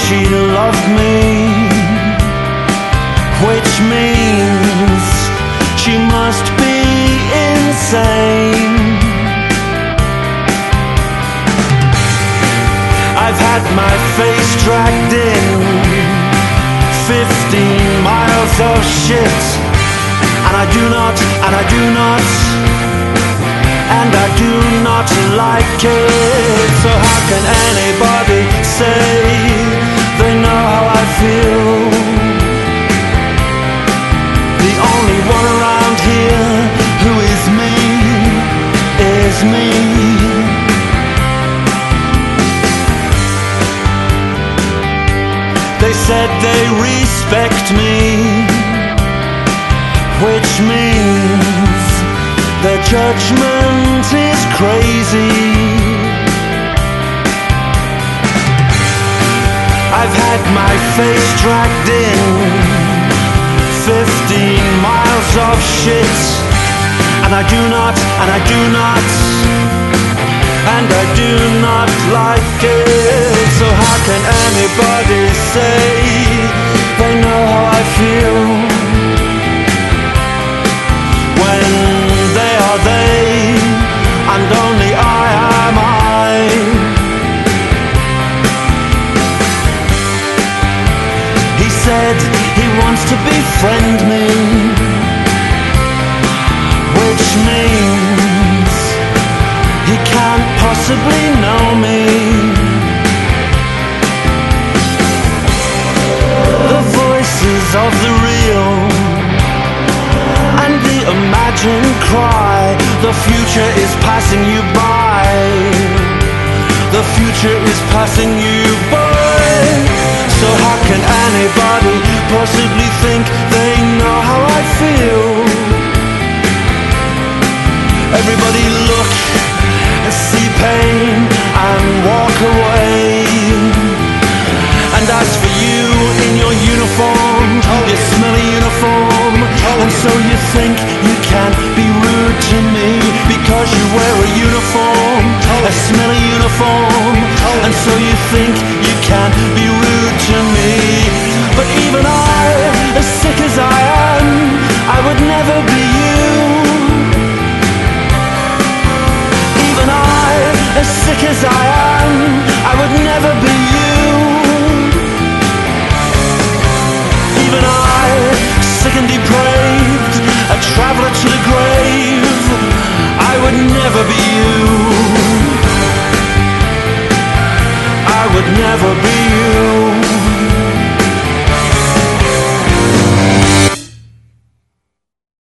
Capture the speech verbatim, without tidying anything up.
she loved me, which means she must be insane. I've had my face dragged in fifteen miles of shit, and I do not, and I do not, and I do not like it. So how can anybody say they know how I feel? The only one around here who is me is me. They said they respect me, which means their judgment is crazy. I've had my face dragged in fifteen miles of shit, and I do not, and I do not, and I do not like it. So how can anybody say they know how I feel when they are they and only I am I? He said he wants to befriend me, which means he can't possibly know me. The voices of the real and the imagined cry, the future is passing you by, the future is passing you by. So how can anybody possibly think they know how I feel? Everybody look and see pain and walk away. And as for you in your uniform, your smelly uniform, and so you think you can't be rude to me because you wear a uniform, a smelly uniform, and so you think you can't be rude to me. But even I, as sick as I am, I would never be you. Even I, as sick as I am, I would never be you. Even I, sick and depraved, a traveler to the grave, I would never be you. I would never be you.